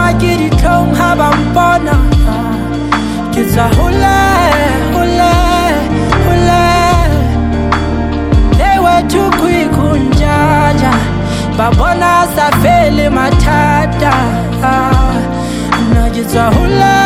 joa ke ditlhong ha ba mpona ke tswa hole ewe tukwikunjanja babona sa fele mathata nna ke tswa hole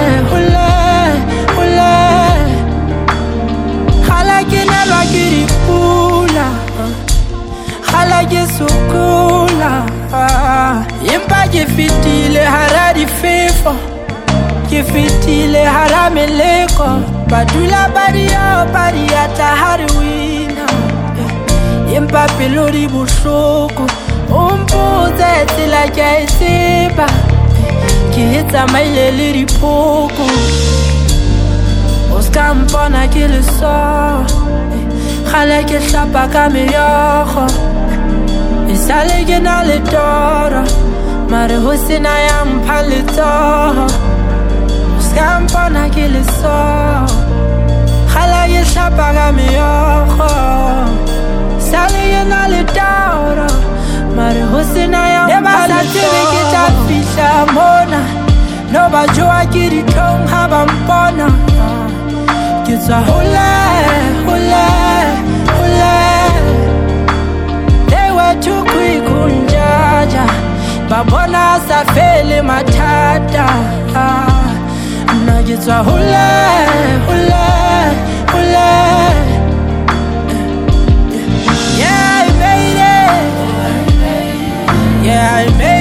khala ke nelwa ke dipula khala ke sokola empa ke fetile hara difefo ke fetile hara meleko badula badia tla hare wina empa pelo di bohloko o mpotse tsela ke a e tseba ke tsamaile le dipoko o ska mpona ke le so khala ke hlapa ka meyogo isale ke na le toro mare ho sena ya mpha letsoho o ska mpona ke le so khala ke hlapa ka meyogo isale ke na le toro mare ho sena ya mpha letsoho ke tla fihla mona no ba joa ke ditlhong ha ba mpona ke tswa hole ewe tukwikunjaja babona sa fele mathata nna ke tswa hole yeah I made it